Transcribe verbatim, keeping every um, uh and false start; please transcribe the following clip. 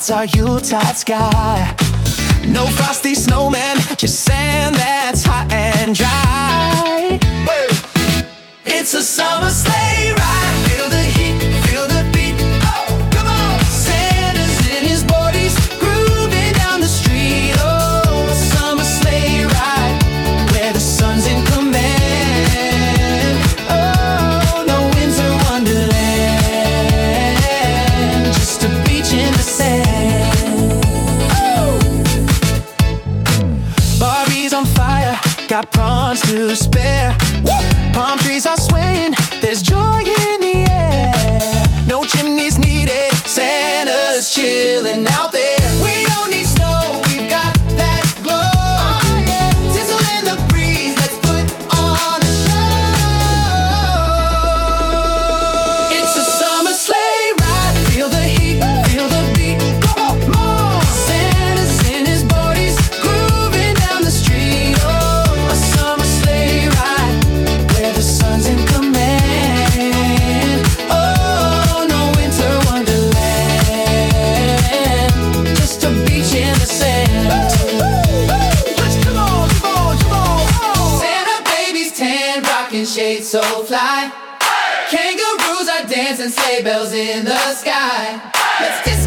That's our Yuletide sky. No frosty snowman, just sand that's hot and dry. It's a summer sleigh ride. Feel the heat, feel the beat. Oh, come on! Santa's in his boardies, grooving down the street. Oh, a summer sleigh ride where the sun's in command. Oh, no winter wonderland, just a beach in the sand. Oh! Barbie's on fire, got prawns to spare. Palm trees are swaying, there's joy in the air. No chimneys needed, Santa's chilling out there. We don't need snow, we've got that glow. Oh, yeah. Tinsel in the breeze, let's put on a show. It's a summer sleigh ride. Feel the heat, feel the beat. Come on, Santa's in his boardies, grooving down the street. Oh, a summer sleigh ride where the sun's in command. Oh, no winter wonderland, just a beach in the sand. Let's come on, come on, come on. Santa baby's tan, rocking shades so fly. Kangaroos are dancing, sleigh bells in the sky. Let's